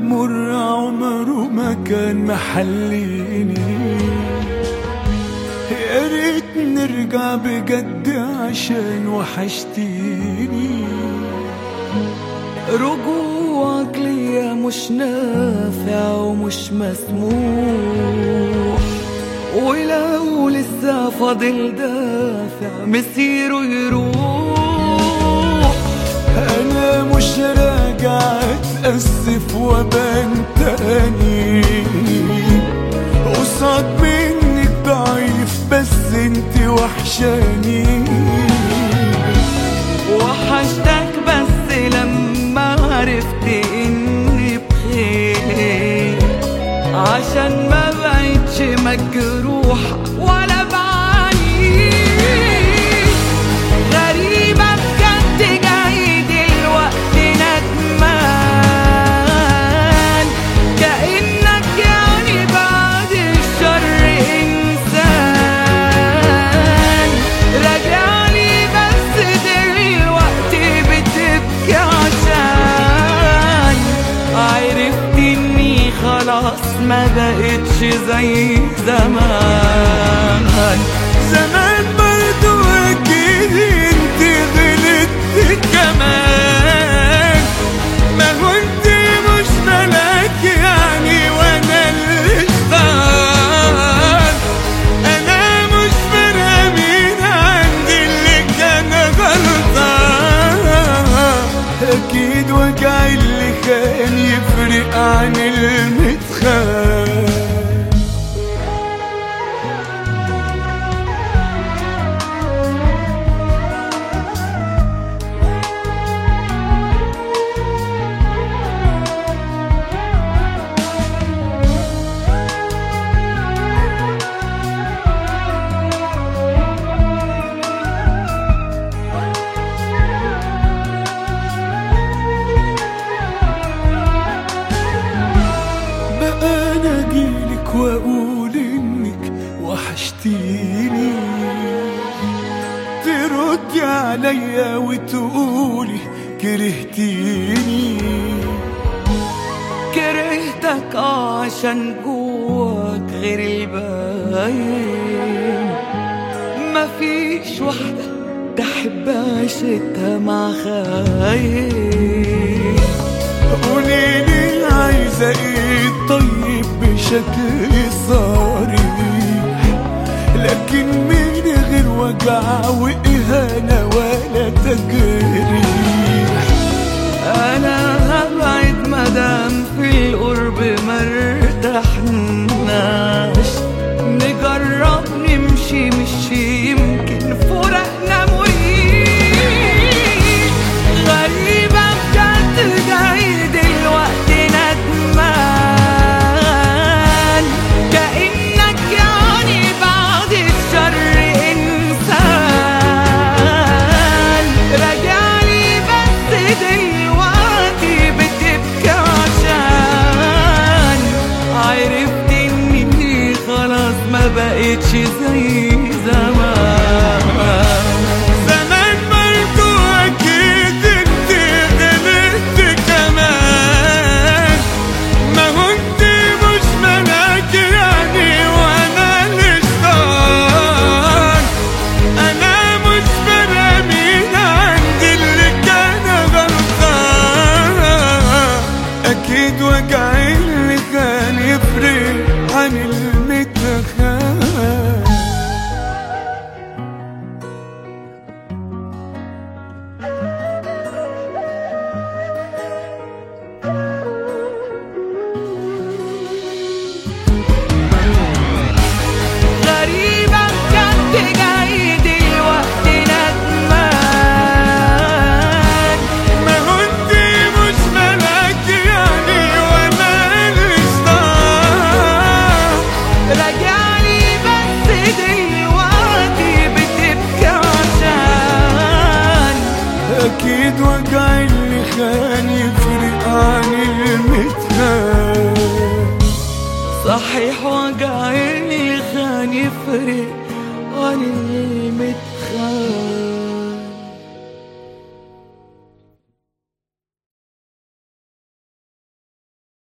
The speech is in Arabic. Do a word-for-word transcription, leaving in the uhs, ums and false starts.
مر عمره ما كان محليني. يا ريت نرجع بجد عشان وحشتيني. رجوعك ليا مش نافع ومش مسموح، ولو لسه فاضل دافع مسيره يروح. انا مش راجع اتأسف وابان تاني قصاد منك ضعيف، بس انت وحشاني. وحشتك بس لما عرفت اني بخير، عشان ما بقيتش مجروح ولا بعاني. غريبة بجد جاي دلوقتي ندمان، كأنك يعني بعد الشر إنسان. راجعلي بس دلوقتي بتبكي عشان عرفت إني خلاص ما بقتش زي زمان. زمان برضو اكيد انت غلطت كمان، ما هو انت مش ملاك يعني وانا اللي اشتغل. انا مش فارقة مين عندي اللي كان غلطان. اكيد وجع اللي كان يفرق عن المتخان. واقول انك وحشتيني، تردي عليا وتقولي كرهتيني. كرهتك عشان جواك غير الباين، مفيش واحدة تحب عيشتها مع خاين. قوليلي عايزة ايه طيب بشكل صريح، لكن من غير وجع وإهانة ولا تجريح. أنا هبعد مدام في القرب مرتحناش، نجرب نمشي مشي يمكن فرقنا مريح. غريبة بجد جاي دلوقتي ندمان، كأنك يعني بعد الشر إنسان. راجعلي بس دلوقتي بتبكي عشان عرفت إني خلاص ما بقتش زي زمان. زمان برضو أكيد انت غلطت كمان، ما هو انت مش ملاك يعني وانا اللي اشتغل. انا مش فارقة مين عندي اللي كان غلطان. اكيد وجع اللي كان يفرق عن المتخان. غريبة بجد جاي دلوقتي ندمان، ما هو انت مش ملاك يعني وانا اللي اشتغل. راجعلي بس دلوقتي بتبكي عشان اكيد وجع اللي كان يفرق عن المتخان. صحيح وجع اللي كان يفرق عن المتخان.